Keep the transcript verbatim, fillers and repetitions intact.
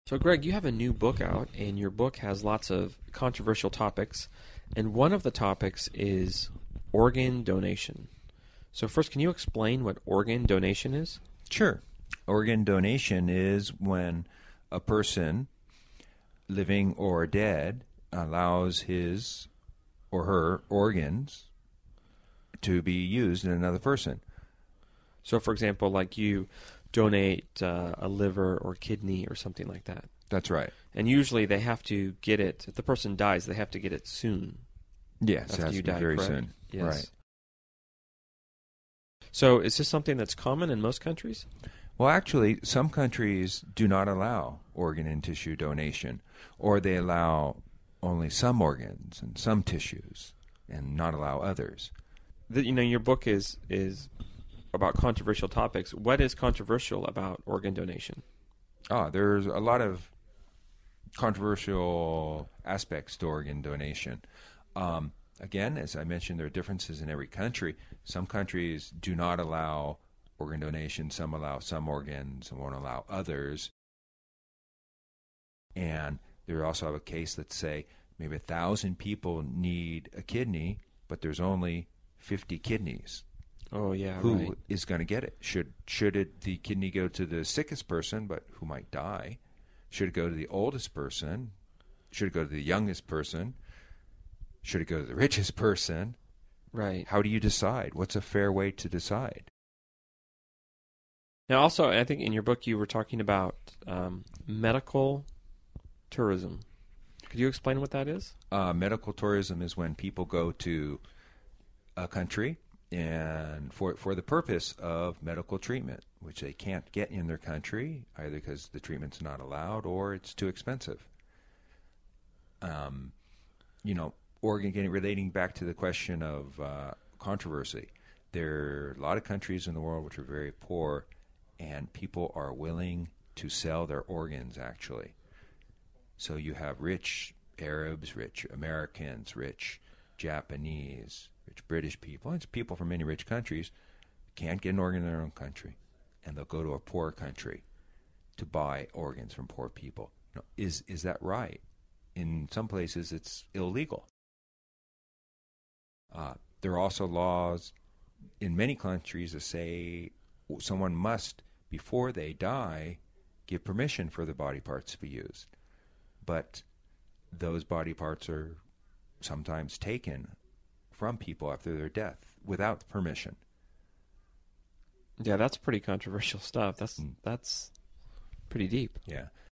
So, Greg, you have a new book out, and your book has lots of controversial topics, and one of the topics is organ donation. So, first, can you explain what organ donation is? Sure. Organ donation is when a person, living or dead, allows his or her organs to be used in another person. So, for example, like you donate uh, a liver or kidney or something like that. That's right. And usually they have to get it, if the person dies, they have to get it soon. Yes, after it has you to be die, very correct? soon. Yes. Right. So is this something that's common in most countries? Well, actually, some countries do not allow organ and tissue donation, or they allow only some organs and some tissues and not allow others. The, you know, your book is is about controversial topics. What is controversial about organ donation? Ah, there's a lot of controversial aspects to organ donation. Um, again, as I mentioned, there are differences in every country. Some countries do not allow organ donation. Some allow some organs and won't allow others. And there also have a case that say maybe a thousand people need a kidney, but there's only fifty kidneys. Oh, yeah, Who right. is going to get it? Should should it the kidney go to the sickest person, but who might die? Should it go to the oldest person? Should it go to the youngest person? Should it go to the richest person? Right. How do you decide? What's a fair way to decide? Now, also, I think in your book you were talking about um, medical tourism. Could you explain what that is? Uh, medical tourism is when people go to a country and for for the purpose of medical treatment, which they can't get in their country, either because the treatment's not allowed or it's too expensive. Um, you know, organ getting relating back to the question of uh, controversy. There are a lot of countries in the world which are very poor, and people are willing to sell their organs, actually. So you have rich Arabs, rich Americans, rich Japanese, rich British people. It's people from many rich countries can't get an organ in their own country, and they'll go to a poor country to buy organs from poor people. Now, is is that right? In some places, it's illegal. Uh, there are also laws in many countries that say someone must, before they die, give permission for the body parts to be used. But those body parts are sometimes taken from people after their death without permission. Yeah, that's pretty controversial stuff. That's Mm. that's pretty deep. Yeah.